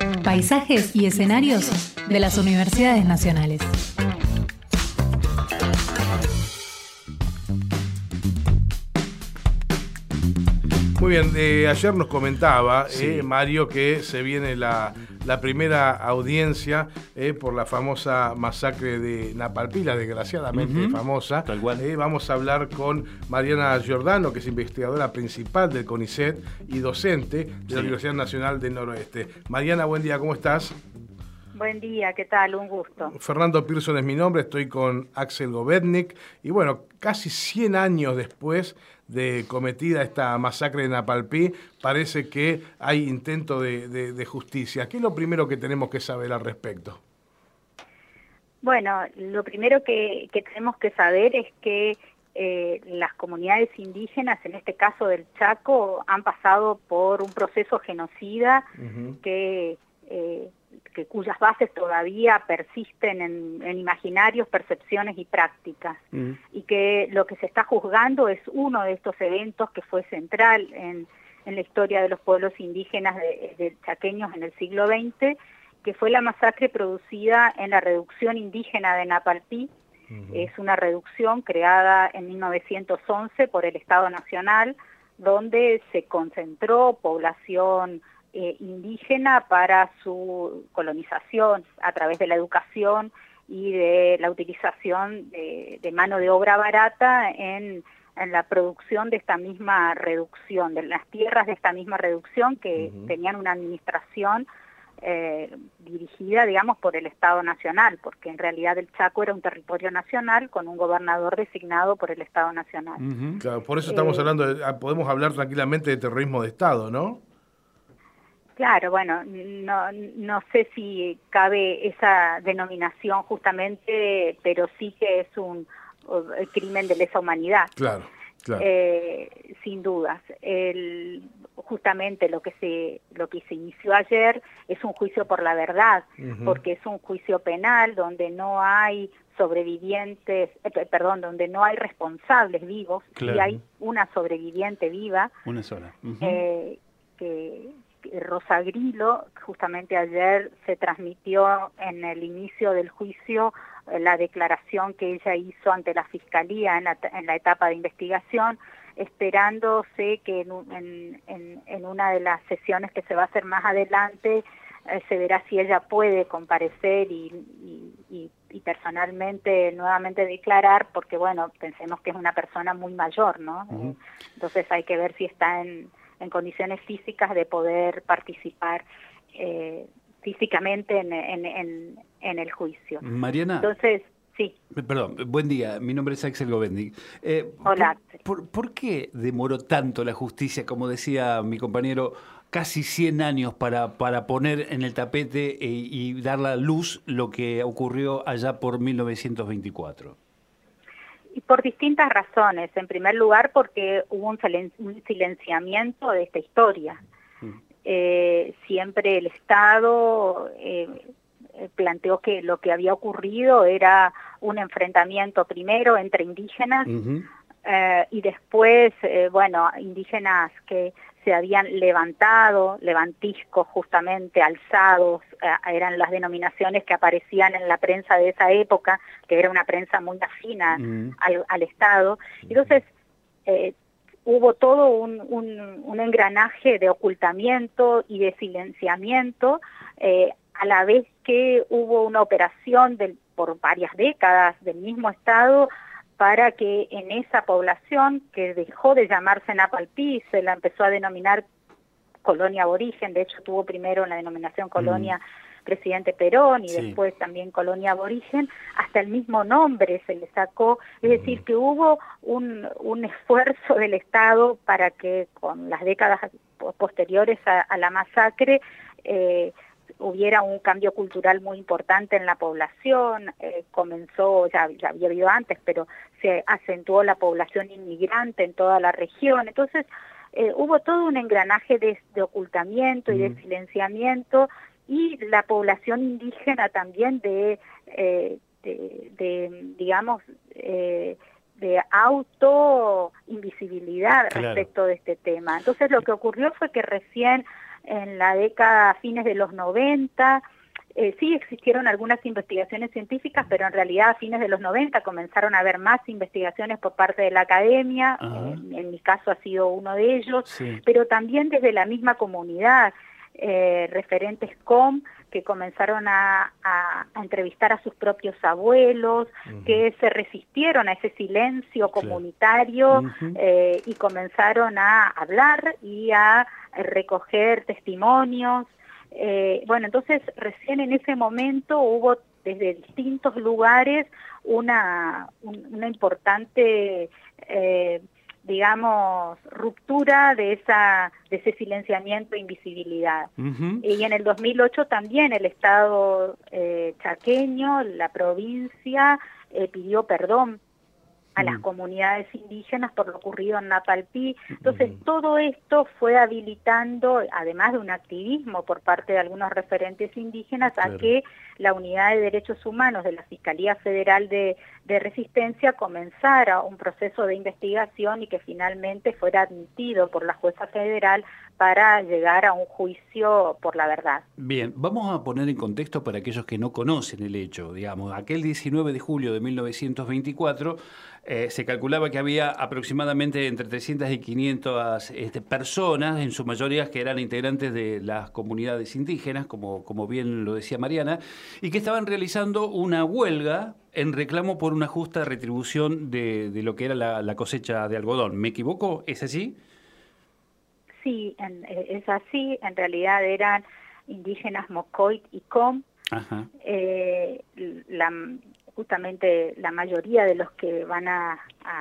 Paisajes y escenarios de las universidades nacionales. Muy bien, ayer nos comentaba Mario que se viene la primera audiencia por la famosa masacre de Napalpí, la desgraciadamente famosa. Tal cual. Vamos a hablar con Mariana Giordano, que es investigadora principal del CONICET y docente de la Universidad Nacional del Noroeste. Mariana, buen día, ¿cómo estás? Buen día, ¿qué tal? Un gusto. Fernando Pearson es mi nombre, estoy con Axel Govetnik y bueno, casi 100 años después de cometida esta masacre de Napalpí, parece que hay intento de justicia. ¿Qué es lo primero que tenemos que saber al respecto? Bueno, lo primero que tenemos que saber es que las comunidades indígenas, en este caso del Chaco, han pasado por un proceso genocida cuyas bases todavía persisten en imaginarios, percepciones y prácticas, y que lo que se está juzgando es uno de estos eventos que fue central en la historia de los pueblos indígenas de chaqueños en el siglo XX, que fue la masacre producida en la reducción indígena de Napalpí. Es una reducción creada en 1911 por el Estado Nacional, donde se concentró población indígena para su colonización a través de la educación y de la utilización de mano de obra barata en la producción de esta misma reducción, de las tierras de esta misma reducción que tenían una administración dirigida, digamos, por el Estado Nacional, porque en realidad el Chaco era un territorio nacional con un gobernador designado por el Estado Nacional. Claro, por eso estamos hablando, podemos hablar tranquilamente de terrorismo de Estado, ¿no? Claro, bueno, no sé si cabe esa denominación justamente, pero sí que es un crimen de lesa humanidad. Claro. Sin dudas. Justamente lo que se inició ayer es un juicio por la verdad, porque es un juicio penal donde no hay sobrevivientes, donde no hay responsables vivos, y hay una sobreviviente viva. Una sola. Que Rosa Grillo, justamente ayer se transmitió en el inicio del juicio la declaración que ella hizo ante la Fiscalía en la etapa de investigación, esperándose que en una de las sesiones que se va a hacer más adelante se verá si ella puede comparecer y personalmente nuevamente declarar, porque bueno, pensemos que es una persona muy mayor, ¿no? Entonces hay que ver si está en condiciones físicas de poder participar físicamente en el juicio. Mariana. Entonces, sí. Perdón, buen día, mi nombre es Axel Govetnik. Hola, Axel. ¿Por qué demoró tanto la justicia, como decía mi compañero, casi 100 años para poner en el tapete y dar la luz lo que ocurrió allá por 1924? Y por distintas razones. En primer lugar, porque hubo un silenciamiento de esta historia. Siempre el Estado planteó que lo que había ocurrido era un enfrentamiento primero entre indígenas y después, indígenas que se habían levantado, levantiscos justamente, alzados, eran las denominaciones que aparecían en la prensa de esa época, que era una prensa muy afina al Estado. Entonces, hubo todo un engranaje de ocultamiento y de silenciamiento, a la vez que hubo una operación por varias décadas del mismo Estado para que en esa población, que dejó de llamarse Napalpí, se la empezó a denominar colonia aborigen. De hecho tuvo primero la denominación colonia Presidente Perón y después también colonia aborigen, hasta el mismo nombre se le sacó. Es decir, que hubo un esfuerzo del Estado para que con las décadas posteriores a la masacre hubiera un cambio cultural muy importante en la población. Comenzó, ya había habido antes, pero se acentuó la población inmigrante en toda la región. Entonces hubo todo un engranaje de ocultamiento y de silenciamiento, y la población indígena también de auto invisibilidad respecto de este tema. Entonces lo que ocurrió fue que recién en la década, fines de los 90, sí existieron algunas investigaciones científicas, pero en realidad a fines de los 90 comenzaron a haber más investigaciones por parte de la academia, en mi caso ha sido uno de ellos, sí. Pero también desde la misma comunidad, referentes COM, que comenzaron a entrevistar a sus propios abuelos, que se resistieron a ese silencio comunitario, y comenzaron a hablar y a recoger testimonios. Bueno, entonces recién en ese momento hubo desde distintos lugares una importante, digamos, ruptura de ese silenciamiento e invisibilidad. Y en el 2008 también el Estado chaqueño, la provincia, pidió perdón a las comunidades indígenas por lo ocurrido en Napalpí. Entonces, todo esto fue habilitando, además de un activismo por parte de algunos referentes indígenas, a que la Unidad de Derechos Humanos de la Fiscalía Federal de Resistencia comenzara un proceso de investigación y que finalmente fuera admitido por la jueza federal para llegar a un juicio por la verdad. Bien, vamos a poner en contexto para aquellos que no conocen el hecho. Digamos, aquel 19 de julio de 1924 se calculaba que había aproximadamente entre 300 y 500 personas, en su mayoría que eran integrantes de las comunidades indígenas, como bien lo decía Mariana, y que estaban realizando una huelga en reclamo por una justa retribución de lo que era la cosecha de algodón. ¿Me equivoco? ¿Es así? Sí, es así. En realidad eran indígenas Mocoit y Com. Justamente la mayoría de los que van a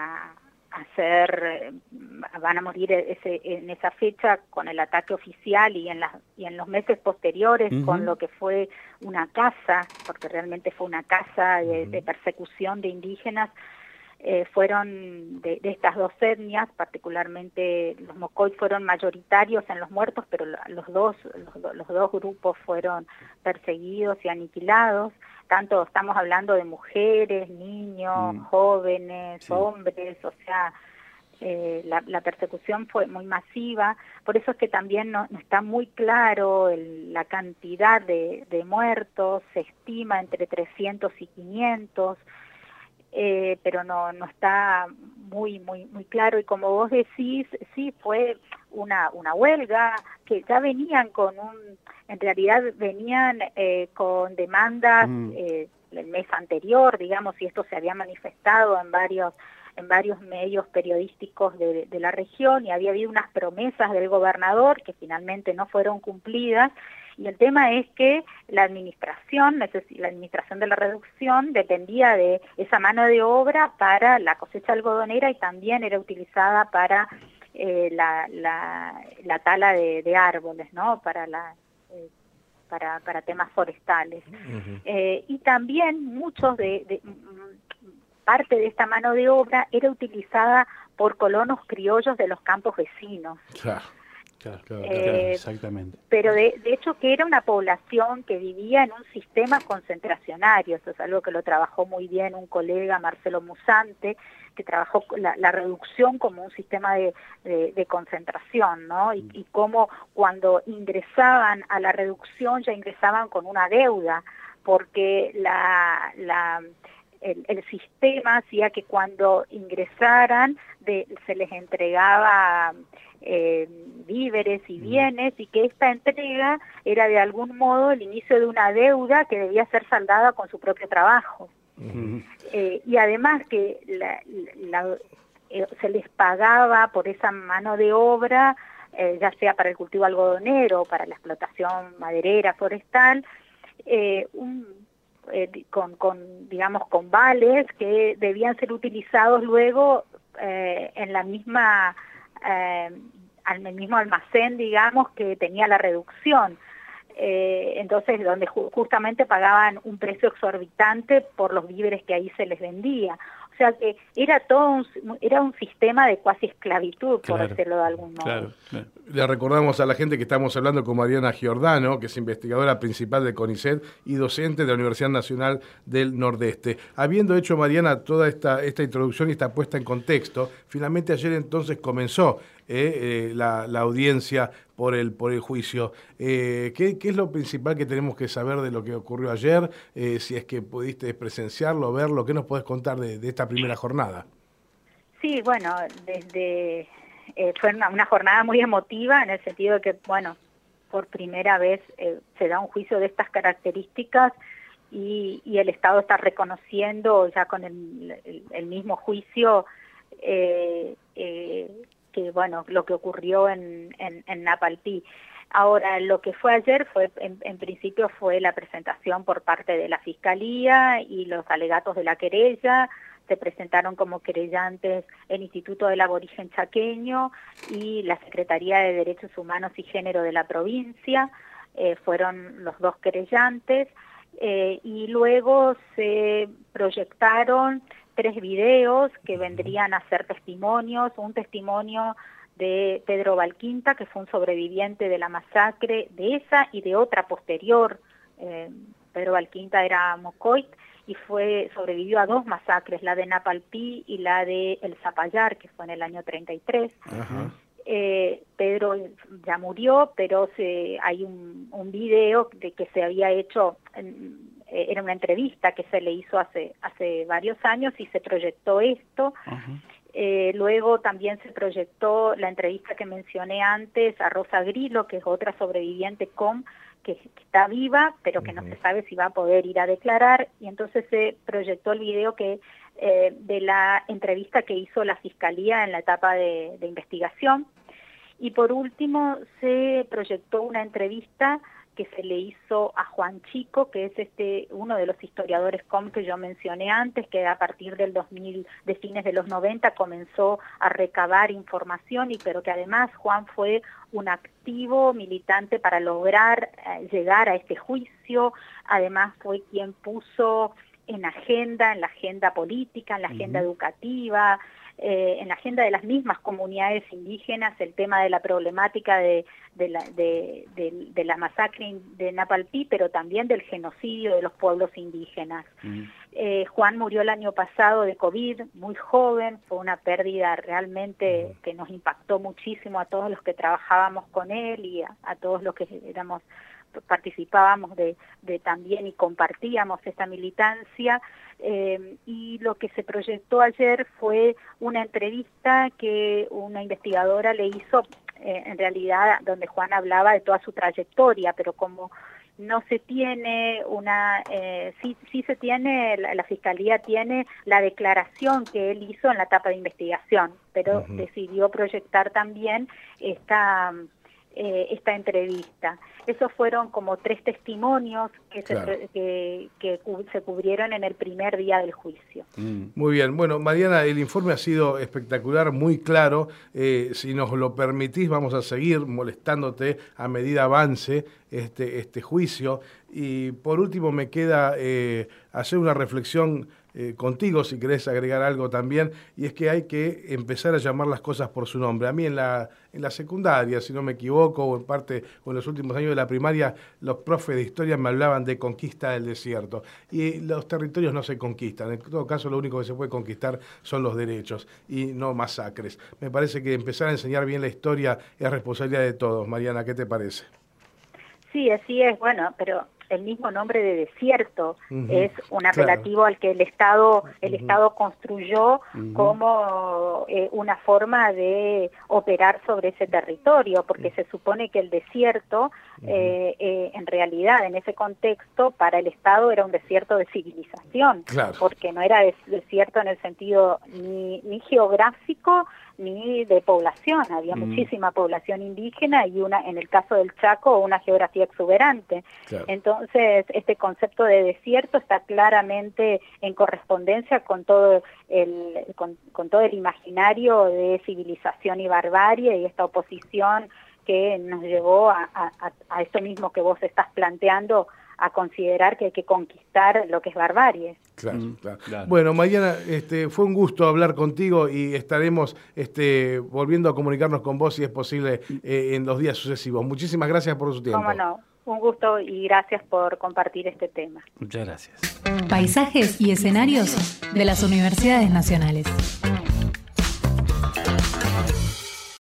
morir en esa fecha con el ataque oficial y en los meses posteriores con lo que fue una caza, porque realmente fue una caza de persecución de indígenas. Fueron de estas dos etnias, particularmente los Mocoit fueron mayoritarios en los muertos, pero los dos grupos fueron perseguidos y aniquilados. Tanto estamos hablando de mujeres, niños, jóvenes, hombres, o sea, la persecución fue muy masiva. Por eso es que también no está muy claro la cantidad de muertos, se estima entre 300 y 500. Pero no está muy claro, y como vos decís, sí fue una huelga que ya venían en realidad venían con demandas el mes anterior, digamos, y esto se había manifestado en varios medios periodísticos de la región, y había habido unas promesas del gobernador que finalmente no fueron cumplidas. Y el tema es que la administración de la reducción dependía de esa mano de obra para la cosecha algodonera, y también era utilizada para la tala de árboles, ¿no? Para temas forestales. Y también parte de esta mano de obra era utilizada por colonos criollos de los campos vecinos. Claro, exactamente. Pero de hecho que era una población que vivía en un sistema concentracionario. Eso es algo que lo trabajó muy bien un colega, Marcelo Musante, que trabajó la reducción como un sistema de concentración, ¿no? Y cómo cuando ingresaban a la reducción ya ingresaban con una deuda, porque el sistema hacía que cuando ingresaran se les entregaba víveres y bienes, y que esta entrega era de algún modo el inicio de una deuda que debía ser saldada con su propio trabajo. Y además que se les pagaba por esa mano de obra, ya sea para el cultivo algodonero o para la explotación maderera, forestal, con vales que debían ser utilizados luego en la misma el mismo almacén, digamos, que tenía la reducción. Entonces, donde justamente pagaban un precio exorbitante por los víveres que ahí se les vendía. O sea que era un sistema de cuasi esclavitud, por decirlo de algún modo. Claro. Le recordamos a la gente que estamos hablando con Mariana Giordano, que es investigadora principal de CONICET y docente de la Universidad Nacional del Nordeste. Habiendo hecho, Mariana, toda esta introducción y esta puesta en contexto, finalmente ayer entonces comenzó la audiencia por el juicio. ¿Qué es lo principal que tenemos que saber de lo que ocurrió ayer? Si es que pudiste presenciarlo, verlo, ¿qué nos podés contar de esta primera jornada? Sí, bueno, fue una jornada muy emotiva en el sentido de que, bueno, por primera vez se da un juicio de estas características y el Estado está reconociendo ya con el mismo juicio que, bueno, lo que ocurrió en Napalpí. Ahora, lo que fue ayer en principio fue la presentación por parte de la Fiscalía y los alegatos de la querella. Se presentaron como querellantes el Instituto del Aborigen Chaqueño y la Secretaría de Derechos Humanos y Género de la provincia, fueron los dos querellantes, y luego se proyectaron 3 videos que vendrían a ser testimonios, un testimonio de Pedro Valquinta, que fue un sobreviviente de la masacre de esa y de otra posterior. Pedro Valquinta era mocoit y sobrevivió a 2 masacres, la de Napalpí y la de El Zapallar, que fue en el año 33. Pedro ya murió, pero hay un video de que se había hecho, era una entrevista que se le hizo hace varios años y se proyectó esto. Luego también se proyectó la entrevista que mencioné antes a Rosa Grillo, que es otra sobreviviente que está viva, pero que no se sabe si va a poder ir a declarar, y entonces se proyectó el video de la entrevista que hizo la Fiscalía en la etapa de investigación. Y por último se proyectó una entrevista que se le hizo a Juan Chico, que es uno de los historiadores que yo mencioné antes, que a partir del 2000, de fines de los 90, comenzó a recabar información, pero que además Juan fue un activo militante para lograr llegar a este juicio. Además fue quien puso en la agenda política, en la agenda educativa, en la agenda de las mismas comunidades indígenas, el tema de la problemática de la masacre de Napalpí, pero también del genocidio de los pueblos indígenas. Juan murió el año pasado de COVID, muy joven, fue una pérdida realmente que nos impactó muchísimo a todos los que trabajábamos con él y a todos los que participábamos de también y compartíamos esta militancia, y lo que se proyectó ayer fue una entrevista que una investigadora le hizo, en realidad donde Juan hablaba de toda su trayectoria, pero como no se tiene sí se tiene, la Fiscalía tiene la declaración que él hizo en la etapa de investigación, pero decidió proyectar también esta entrevista. Esos fueron como 3 testimonios que se cubrieron en el primer día del juicio. Muy bien. Bueno, Mariana, el informe ha sido espectacular, muy claro. Si nos lo permitís, vamos a seguir molestándote a medida avance este juicio. Y por último me queda hacer una reflexión contigo, si querés agregar algo también, y es que hay que empezar a llamar las cosas por su nombre. A mí en la secundaria, si no me equivoco, o en los últimos años de la primaria, los profes de historia me hablaban de conquista del desierto, y los territorios no se conquistan. En todo caso, lo único que se puede conquistar son los derechos, y no masacres. Me parece que empezar a enseñar bien la historia es responsabilidad de todos. Mariana, ¿qué te parece? Sí, así es. Bueno, pero el mismo nombre de desierto es un apelativo al que el Estado construyó como una forma de operar sobre ese territorio, porque se supone que el desierto, en realidad, en ese contexto, para el Estado era un desierto de civilización, porque no era desierto en el sentido ni geográfico ni de población. Había muchísima población indígena y en el caso del Chaco, una geografía exuberante. Entonces, este concepto de desierto está claramente en correspondencia con todo el imaginario de civilización y barbarie, y esta oposición que nos llevó a esto mismo que vos estás planteando, a considerar que hay que conquistar lo que es barbarie. Claro. Bueno, Mariana, fue un gusto hablar contigo y estaremos volviendo a comunicarnos con vos si es posible en los días sucesivos. Muchísimas gracias por su tiempo. Cómo no, un gusto y gracias por compartir este tema. Muchas gracias. Paisajes y escenarios de las universidades nacionales.